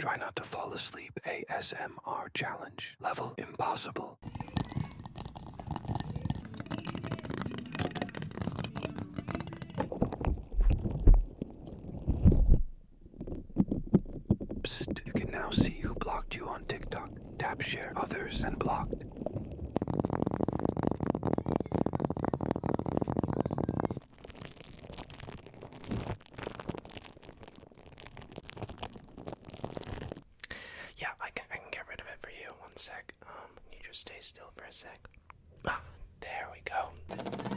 Try not to fall asleep. ASMR challenge. Level impossible. Psst, you can now see who blocked you on TikTok. Tap share others and blocked. Yeah, I can get rid of it for you. One sec. You just stay still for a sec. There we go.